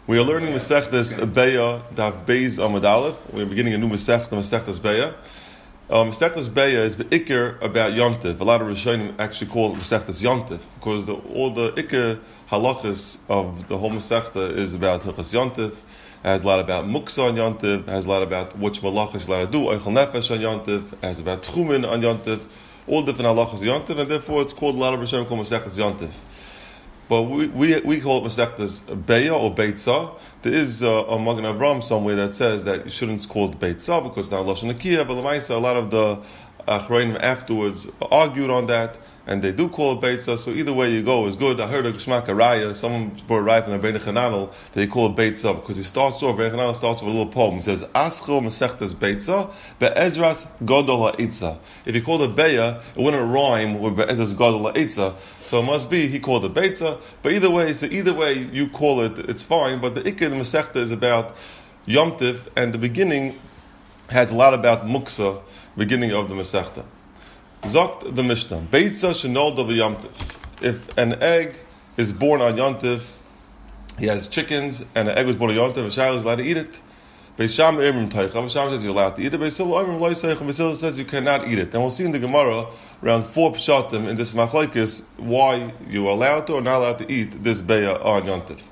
We are learning Masechtas Beya, Daf Beis Amud Aleph. We are beginning a new Masechta, Masechtas Beya. Masechtas Beya is Be'ikr about Yom Tov. A lot of Rishonim actually call it Masechtas Yom Tov because all the Ikr halachas of the whole Masechta is about Hilchas Yom Tov. It has a lot about Muksa on Yom Tov. It has a lot about which malachas you're allowed to do. Eichel Nefesh on Yom Tov. It has about Tchumen on Yom Tov. All different halachas Yom Tov, and therefore it's called, a lot of Rishonim call Masechtas Yom Tov. But we call it Masechtas Beya or Beitzah. There is a Magen Avraham somewhere that says that you shouldn't call it Beitzah because it's not Lashon Nakiya, but L'maisa, a lot of the Achronim afterwards argued on that, and they do call it Beitzah, so either way you go is good. I heard a Geshmak Araya, someone brought a raya from Rabbeinu Chananel, that he call it Beitzah, because he starts off, Rabbeinu Chananel starts with a little poem. He says, Aschil Masechtas Beitzah, Be'ezras Godol HaEitzah. If he called it Beya, it wouldn't rhyme with Be'ezras Godol HaEitzah. So it must be, he called it Beitzah. But either way you call it, it's fine. But the Ikar, the Masechta, is about Yom Tov, and the beginning has a lot about Muksa, beginning of the Masechta. Zokt the Mishnah, Beitzah shenolda v'Yom Tov. If an egg is born on Yom Tov, he has chickens, and an egg was born on Yom Tov, a child is allowed to eat it. Beis Shammai Imrim Teicha, Beis Shammai says you're allowed to eat it. Beis Hillel Imrim Lo Yiseicha, Beis Hillel says you cannot eat it. And we'll see in the Gemara around 4 pshatim in this machlokes why you are allowed to or not allowed to eat this beya on Yom Tov.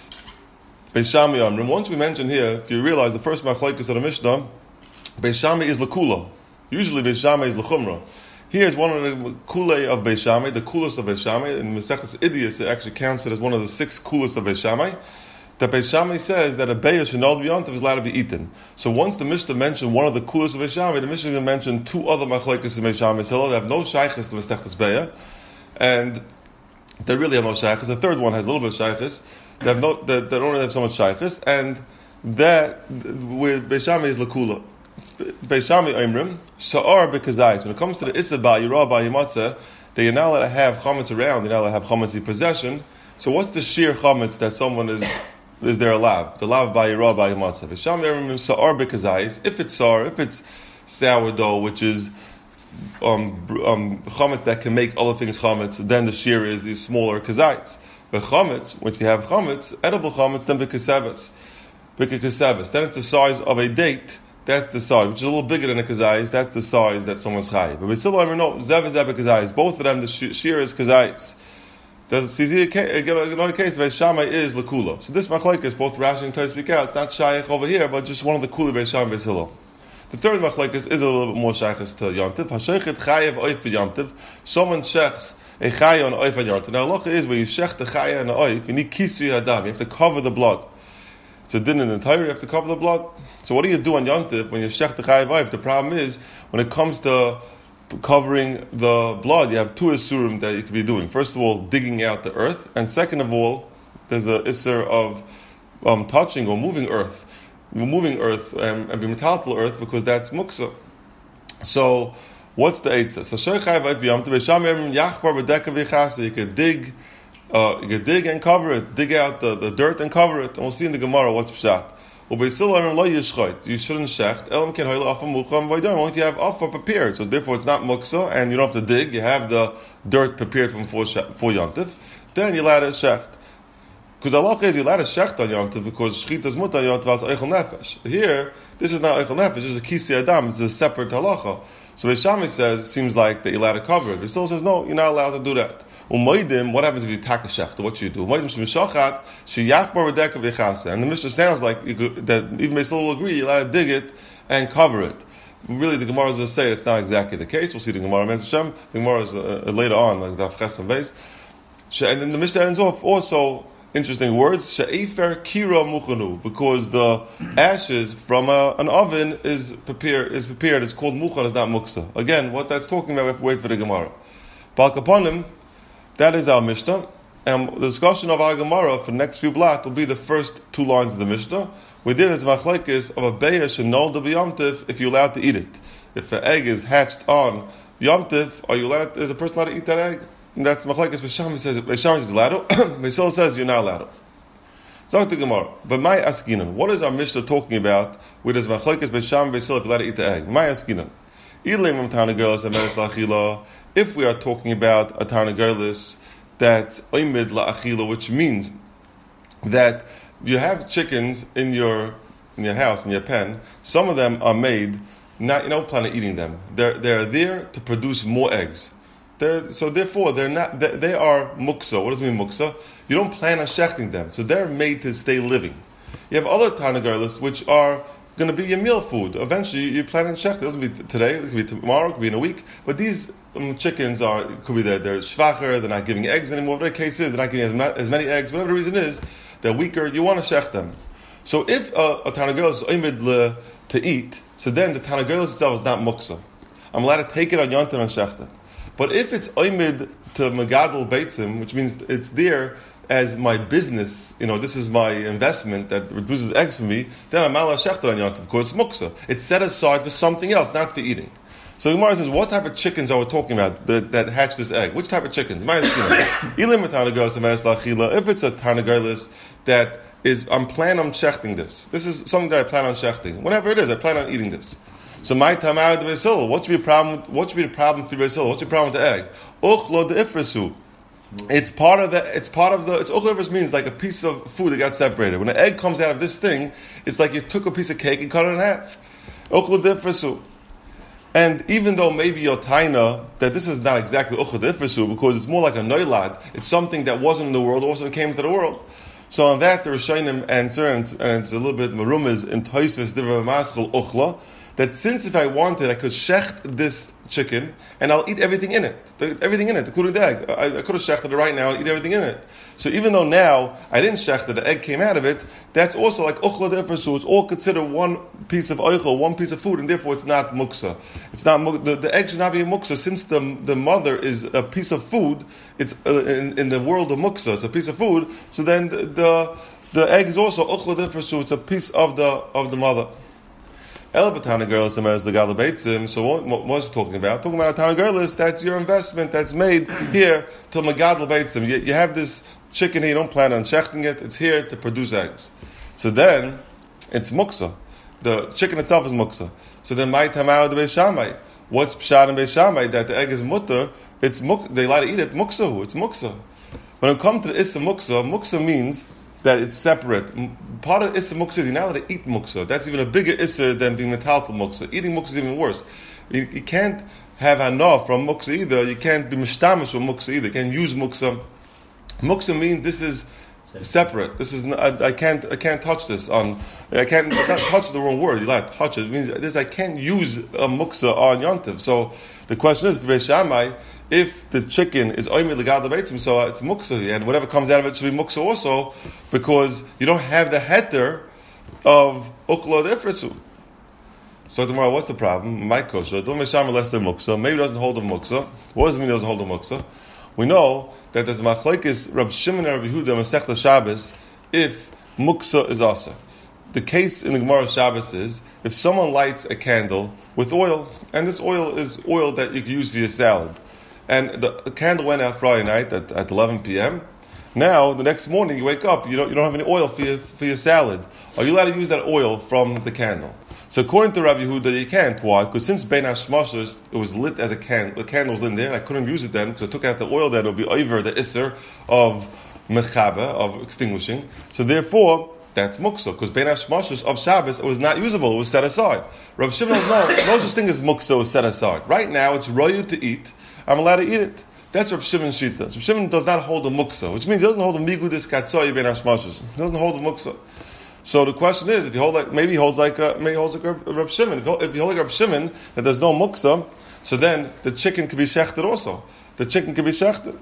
Beis Shammai Imrim. Once we mention here, if you realize the first machlokes of the Mishnah, Beis Shammai is l'kula. Usually Beis Shammai is l'chumra. Here is one of the kulei of Beis Shammai, the kulas of Beis Shammai. In Masechtas Idias, it actually counts it as one of the 6 kulas of Beis Shammai. That Beis Shammai says that a beya shenolda v'Yom Tov is allowed to be eaten. So once the Mishnah mentioned one of the kulas of Beis Shammai, the Mishnah mentioned 2 other machlokes of Beis Shammai. So they have no shaychus to Masechtas Beya, and they really have no shaychus. The third one has a little bit of shaychus. They don't really have so much shaychus, and that where Beis Shammai is l'kula. Beis Shammai Imrim Sha'ar B'Kazayis. When it comes to the Issa Ba'Yirah Ba'Yimatzah, they are not allowed to have chametz around. They're not allowed to have chametz in possession. So what's the sheer chametz that someone is there allowed? The lav Ba'Yirah Ba'Yimatzah. Beis Shammai Imrim Sha'ar B'Kazayis. If it's sourdough, which is chametz that can make other things chametz, then the sheer is these smaller kazayis. But chametz, which you have chametz, edible chametz, then b'kesevus. Then it's the size of a date. That's the size, which is a little bigger than a kazayis. That's the size that someone's chayiv. But we still don't know zev is kazayis. Both of them, the shear is kazayis. Another case, Beis Shammai is l'kula. So this machlokes, both Rashi and Tosfos speak out. It's not shaykh over here, but just one of the kula Beis Shammai Beis Hillel. The third machlokes is a little bit more shaykhs to Yom Tov. Hashaychet chayev oif b'Yom Tov. Someone shechs a chaya on oif on Yom Tov. Now halacha is where you shech the chaya and the oif, you need kisui hadam. You have to cover the blood. It's a din in the Torah, you have to cover the blood. So what do you do on Yom Tov when you shech the chayav oif? The problem is, when it comes to covering the blood, you have 2 isurim that you could be doing. First of all, digging out the earth, and second of all, there's a isur of touching or moving earth. Moving earth and being metaltal earth, because that's muksa. So, what's the eitzah? So, you could dig and cover it, dig out the dirt and cover it, and we'll see in the Gemara what's pshat. You shouldn't shecht. Only if you have afa prepared. So therefore it's not muksa, and you don't have to dig. You have the dirt prepared from for Yom Tov. Then you're allowed to shecht. Because Allah is you're allowed to shecht on Yom Tov because shechita is mutar Yom Tov eichel nefesh. Here, this is not eichel nefesh. This is a kisi adam. It's a separate halacha. So Beis Shammai says it seems like that you're allowed to cover it. But still says no, you're not allowed to do that. What happens if you attack a shechter? What should you do? And the Mishnah sounds like that even Beis Hillel will agree, you're allowed to dig it and cover it. Really, the Gemara is going to say it's not exactly the case. We'll see the Gemara. The Gemara is later on, like Daf Ches and Beis. And then the Mishnah ends off also interesting words. She'efer kira muchanu, because the ashes from an oven is prepared. It's called muchan. It's not muksa. Again, what that's talking about, we have to wait for the Gemara. Bal kaponim. That is our Mishnah, and the discussion of our Gemara for the next few blot will be the first 2 lines of the Mishnah. We did as machlekes of a beya shenolda v'Yom Tov if you're allowed to eat it. If the egg is hatched on Yom Tov, is a person allowed to eat that egg? And that's machlekes. Beis Shammai says allowed to. Beis Hillel says you're not allowed to. So the Gemara. But my askinan, what is our Mishnah talking about? With as machlekes Beis Shammai Beis Hillel if you're allowed to eat the egg? My askinan. If we are talking about a tarnagelis that's oimid la'achila, which means that you have chickens in your house, in your pen. Some of them are made, you don't plan on eating them. They're there to produce more eggs. So therefore, they are muksa. What does it mean muksa? You don't plan on shechting them. So they're made to stay living. You have other tarnagolos which are going to be your meal food. Eventually, you plan on shechting. It doesn't be today, it could be tomorrow, it could be in a week. But these chickens could be they're schwacher, they're not giving eggs anymore. Whatever the case is, they're not giving as many eggs. Whatever the reason is, they're weaker. You want to shech them. So if a tarnagolos is oimid to eat, so then the tarnagolos itself is not muksa. I'm allowed to take it on yontif and shechta. But if it's oimid to megadol beitzim, which means it's there as my business, this is my investment that produces eggs for me, then I'm allowed to shechta on yontif because it's muksa. It's set aside for something else, not for eating. So the Gemara says, what type of chickens are we talking about that hatch this egg? Which type of chickens? If it's a tarnagolos that I'm planning on shechting this. This is something that I plan on shechting. Whenever it is, I plan on eating this. So my tamar de beis, what should be the problem? What should be the problem for beis? What's the problem with the egg? Uchlo de ifrasu. It's part of the. Uchlo ifras means like a piece of food that got separated. When an egg comes out of this thing, it's like you took a piece of cake and cut it in half. Uchlo de ifrasu. And even though maybe you're taina that this is not exactly uchlo de ifrasu because it's more like a noilad, it's something that wasn't in the world, also came into the world. So on that, the Rishonim answer, and it's a little bit marumas in Tosfos Divrei Maschil Uchla, that since if I wanted, I could shecht this chicken, and I'll eat everything in it, including the egg. I could have shechted it right now and eat everything in it. So even though now I didn't shecht it, the egg came out of it, that's also like Uchla Defersu. It's all considered one piece of oichel, one piece of food, and therefore it's not muksa. It's not the egg should not be a muksa since the mother is a piece of food. It's in the world of muksa, it's a piece of food. So then the egg is also Uchla Defersu. It's a piece of the mother. Elabatana is the Gala Beitzim. So what was he talking about? Talking about a Tana that's your investment that's made here till Magadal Beitzim. You have this chicken here, you don't plan on shechting it, it's here to produce eggs. So then, it's muksa. The chicken itself is muksa. So then, my tamau de Beis Shammai. What's pshat in Beis Shammai? That the egg is mutter, they like to eat it, muksahu, it's muksa. When it comes to the issa muksa means that it's separate. Part of issa muksa is you're not allowed to eat muksa. That's even a bigger issa than being metaltal muksa. Eating muksa is even worse. You can't have hana from muksa either. You can't be mishtamish from muksa either. You can't use muksa. Muksa means this is separate. This is I can't touch this on. I can't not touch the wrong word. You like to touch it. It means this I can't use a muksa on yontiv. So the question is, Beis Shammai, if the chicken is oimid legad lebeitzim, so it's muksa, and whatever comes out of it should be muksa also, because you don't have the heter of ukla defresu. So tomorrow, what's the problem? My kosher, don't Beis Shammai less than muksa. Maybe it doesn't hold a muksa. What does it mean it doesn't hold a muksa? We know that there's machlokes Rav Shimon and Rav Yehuda Masechta Shabbos if muksa is asa. The case in the Gemara Shabbos is if someone lights a candle with oil, and this oil is oil that you can use for your salad, and the candle went out Friday night at 11 p.m. Now the next morning you wake up, you don't have any oil for your salad. Are you allowed to use that oil from the candle? So according to Rav Yehuda, you can't. Why? Because since Bein HaShmashos, it was lit as a candle. The candle was in there, and I couldn't use it then because I took out the oil. That it would be over the isser of mechaba, of extinguishing. So therefore, that's muksa. Because Bein HaShmashos of Shabbos, it was not usable. It was set aside. Rav Shimon knows no such thing as muksa was set aside. Right now, it's royu to eat. I'm allowed to eat it. That's Rav Shimon's shita. Rav Shimon does not hold a muksa, which means he doesn't hold a migudis katsoy Bein HaShmashos. He doesn't hold a muksa. So the question is, if he holds like Rav Shimon. If you hold like Rav Shimon that there's no muksa, so then the chicken could be shechted also. The chicken could be shechted.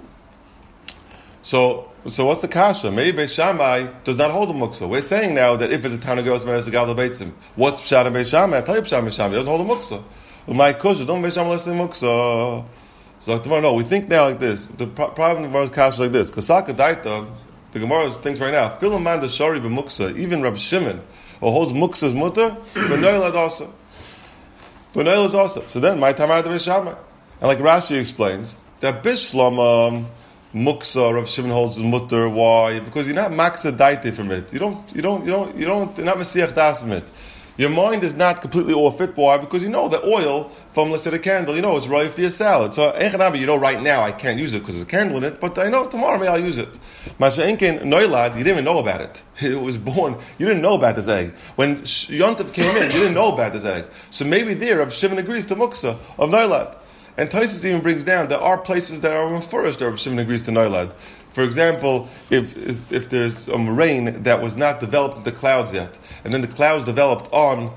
So what's the kasha? Maybe Beis Shammai does not hold a muksa. We're saying now that if it's a Tanagoros Meres the Gadol Beitzim, what's pshat in Beis Shammai? I tell you pshat in Beis Shammai. He doesn't hold a muksa. My kusha don't Beis Shammai less than muksa. So tomorrow, no, we think now like this. The problem of Gemara's kasha is like this. Kosaka daita. The Gemara thinks right now, Filaman the Shari b'muksa, even Rav Shimon, who holds muksa's mutter, v'noil adasa. V'noil is also. So then, my time out of Beis Shammai. And like Rashi explains, that Bishlam muksa, Rav Shimon holds mutter. Why? Because you're not maksa daite from it. You're not mesiach das from it. your mind is not completely off it. Why? Because you know the oil from, let's say, the candle, you know it's right for your salad. So, you know right now I can't use it because there's a candle in it, but I know tomorrow maybe I'll use it. Masha'inkin, Noilad, you didn't even know about it. It was born, you didn't know about this egg. When Yontif came in, you didn't know about this egg. So maybe there, Rav Shimon agrees to Muksa of Noilad. And Taisus even brings down, there are places that are first, Rav Shimon agrees to Noilad. For example, if there's rain that was not developed in the clouds yet, and then the clouds developed on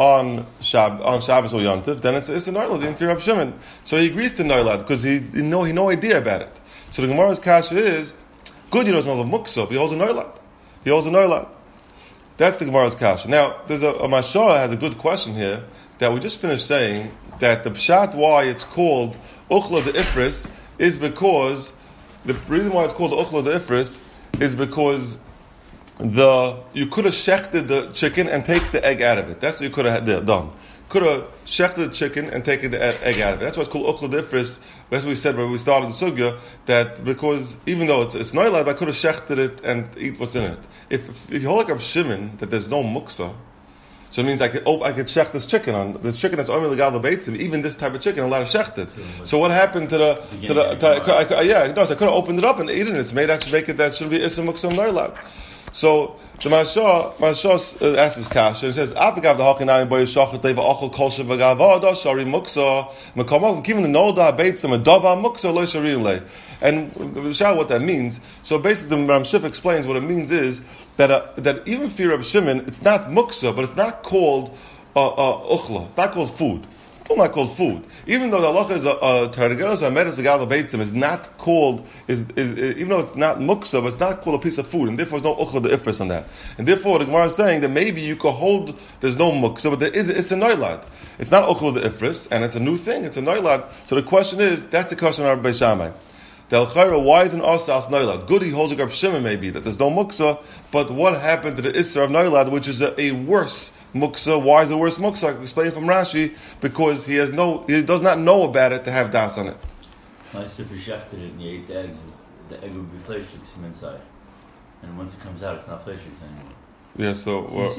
Shabbos or Yom Tov, then it's a Noilad in Rav Shimon. So he agrees to Noilad because he no idea about it. So the Gemara's kasha is, good he doesn't know the Muksa, but he holds a Noilad. He holds a Noilad. That's the Gemara's kasha. Now, there's a Mashah has a good question here that we just finished saying that the pshat why it's called Uchla de Ifris is because the reason why it's called the Uchla de Ifris is because you could have shechted the chicken and take the egg out of it. That's what you could have done. Could have shechted the chicken and taken the egg out of it. That's why it's called Uchla de Ifris. That's what we said when we started the sugya, that because even though it's noilad, I could have shechted it and eat what's in it. If you hold like Rav Shimon that there's no muksa, so it means I could shech this chicken on this chicken that's only legal beitzim. Even this type of chicken, I'm allowed to shech it. So what happened to the I could have opened it up and eaten it. It's made actually make it that should be isam muksam noilad. So the Mashah asks his kasha and says, "Afikav the hakinayim boy shachet deva achol kol shevagavada shari muksa mekamok given the noda beitzim a dava muksa lo sharile." And what that means. So basically, the Ram Shif explains what it means is that even for Reb Shimon, it's not muksa, but it's not called uchla. It's not called food. It's still not called food. Even though the halacha is targelas amedes agal beitzim is not called even though it's not muksa, but it's not called a piece of food, and therefore there's no uchla de ifris on that. And therefore the Gemara is saying that maybe you could hold there's no muksa, but it's a noilad. It's not uchla de ifris, and it's a new thing. It's a noilad. So the question is, that's the question of Rabbi Shammai. Why isn't Asas Noilad? Good, he holds a Rav Shimon maybe, that there's no muksa, but what happened to the Isser of Noilad, which is a worse muksa? Why is it worse muksa? I can explain from Rashi, because he does not know about it to have das on it. Nice if you shafted it and you ate the eggs, the egg would be fleshig from inside. And once it comes out, it's not fleshig anymore. Yeah, so,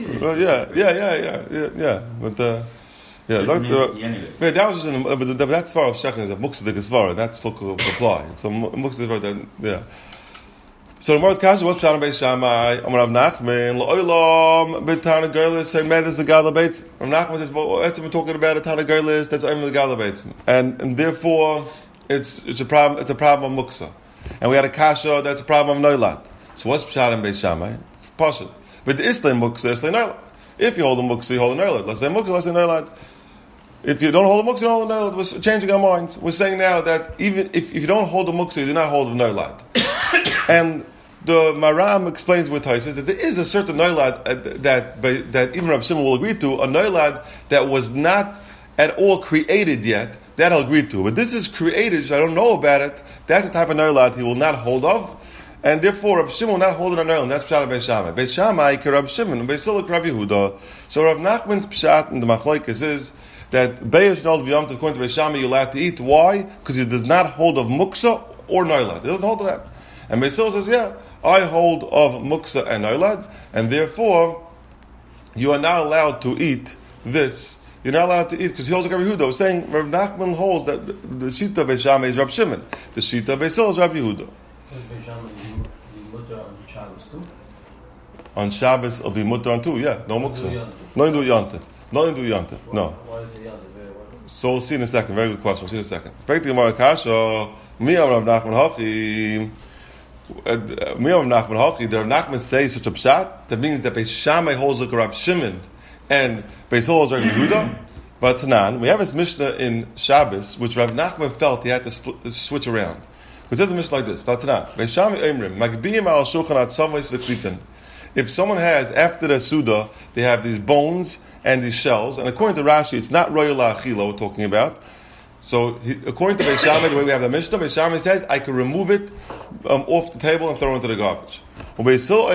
but that was just but that's far of shechin is a muksa de gesvara. That still could apply. It's a muksa de yeah. So the Gemara's kasha was pshat Beis Shammai. Amar Rav Nachman lo'olam b'tana gerlis say medes agala beitz. Rav Nachman says, well, that's we're talking about a tana gerlis. That's only agala beitz, and therefore it's a problem. It's a problem of muksa, and we had a kasha that's a problem of noilad. So what's pshat Beis Shammai? It's pasha. But the islay muksa, islay noilad. If you hold a muksa, you hold a noilad. Let's say muksa, let's say noilad. If you don't hold a muksa, you don't hold a noilad. We're changing our minds. We're saying now that even if you don't hold a muksa, you do not hold a noilad. And the Maram explains with Taisus that there is a certain noilad that even Rav Shimon will agree to, a noilad that was not at all created yet, that I'll agree to. But this is created, so I don't know about it. That's the type of noilad he will not hold of. And therefore, Rav Shimon will not hold it on noilad. That's Pshat Beis Shammai. Beis Shammai, Rav Shimon, and Beis Hillel, Rav Yehuda. So Rav Nachman's Pshat in the Machlokes is that Beis Nol V'Yom Tov, according to Beis Shammai, you're allowed to eat. Why? Because he does not hold of muksa or noilad. He doesn't hold of that. And Beis Hillel says, yeah, I hold of muksa and noilad, and therefore you are not allowed to eat this. You're not allowed to eat because he holds like Rav Yehuda. Saying Rav Nachman holds that the shita Beis Shammai is Rav Shimon, the shita Beis Hillel is Rav Yehuda. On Shabbos it'll be mutter on two, yeah, no muksa. No do yontif. No do yontif. No. Why is it yontif? So we'll see in a second. Very good question. We'll see in a second. Break the Gemara kasha. Mi Rav Nachman hachi. Mi Rav Nachman hachi. The Rav Nachman says such a pshat that means that Beis Shammai holds like Rav Shimon and Beis Hillel holds like Yehuda. But Tanan, we have this Mishnah in Shabbos which Rav Nachman felt he had to switch around. Because there's a Mishnah like this. Tanan, Beis Shammai Eimrim Magbiyim al Shulchan at Samais v'Klipin. If someone has, after the Suda, they have these bones and these shells, and according to Rashi, it's not Royal Achila we're talking about. So, according to Beis Shammai, the way we have the Mishnah, Beis Shammai says, I can remove it off the table and throw it into the garbage. No,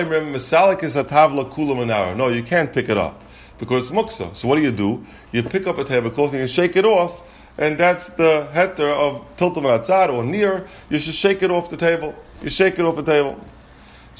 you can't pick it up, because it's muksa. So what do? You pick up a tablecloth and you shake it off, and that's the heter of tiltum atzad or near. You should shake it off the table. You shake it off the table.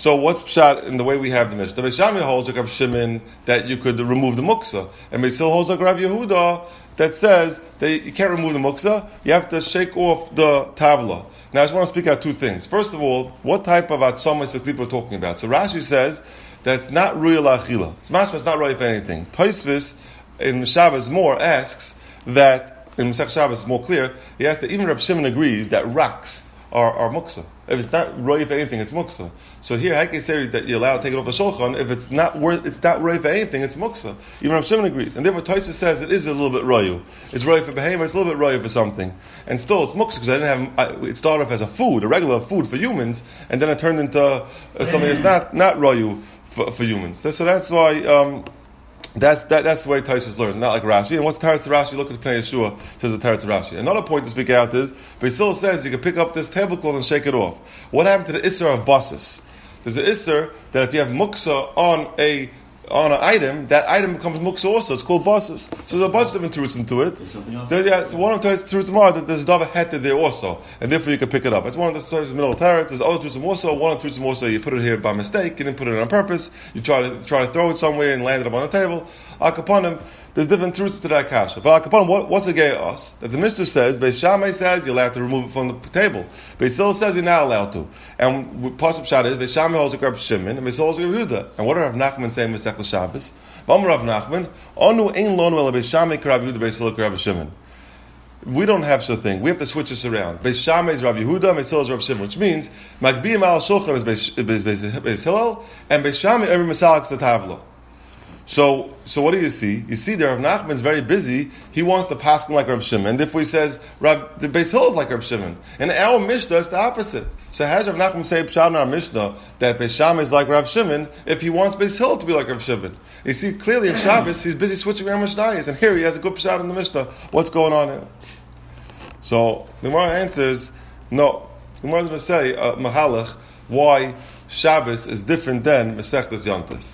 So what's pshat in the way we have the Mishnah? Beis Shammai holds like Rav Shimon that you could remove the muksa, and Beis Hillel holds like Rav Yehuda that says that you can't remove the muksa, you have to shake off the tavla. Now I just want to speak out two things. First of all, what type of atzama is we're talking about? So Rashi says that it's not ruya la'achila. It's mashma, it's not ruya for anything. Tosfos in Shabbos more asks that, in Masech Shabbos it's more clear, he asks that even Rav Shimon agrees that raks are muksa. If it's not roy for anything, it's muksa. So here, how can you say that you're allowed to take it off the shulchan? If it's not roy for anything, it's muksa. Even Rav Shimon agrees, and therefore Tosfos says it is a little bit royu. It's roy for behemoth, it's a little bit roy for something, and still it's muksa because it started off as a food, a regular food for humans, and then it turned into something that's not royu for humans. So that's why. That's the way Tosfos learns, not like Rashi. And what's Teretz Rashi? Look at the Pnei Yeshua, says the Teretz Rashi. Another point to speak out is, Beis Hillel says you can pick up this tablecloth and shake it off. What happened to the Isser of Basis? There's an Isser that if you have muksa on an item, that item becomes muksa also. It's called Basis. So there's a bunch of different truths into it. So one of the truths are that there's a Dava Heter there also, and therefore you can pick it up. It's one of the middle of Teretz. There's other truths also. One of the truths also, you put it here by mistake, you didn't put it on purpose. You try to throw it somewhere and land it up on the table. Akapanim, there's different truths to that kasha. But Akapanim, what's the gay us? That the Mishnah says, Beis Shammai says you're allowed to remove it from the table. Beis Hillel says you're not allowed to. And Pasuk Pshat is, Beis Shammai holds like Rav Shimon, and Beis Hillel holds like Rav Yehuda. And what did Rav Nachman say in Masechta Shabbos? V'amar Rav Nachman, Onu ein lonu ela Beis Shammai k'Rav Yehuda, Beis Hillel k'Rav Shimon. We don't have such a thing. We have to switch this around. Beis Shammai is Rav Yehuda, Beis Hillel is Rav Shimon, which means Magbiyim al Shulchan is Beis Hillel, and Beis Shammai every Masalek is the Tavla. So what do you see? You see there, Rav Nachman's very busy. He wants to paskin like Rav Shimon. Therefore he says, the Beis Hillel is like Rav Shimon. And our Mishnah is the opposite. So how does Rav Nachman say pshat in our Mishnah that Beis Shammai is like Rav Shimon if he wants Beis Hillel to be like Rav Shimon? You see clearly in Shabbos he's busy switching around Mishnayos, and here he has a good pshat in the Mishnah. What's going on here? So the Gemara answers, no. The Gemara is going to say Mahalach why Shabbos is different than Masechtas Yontif.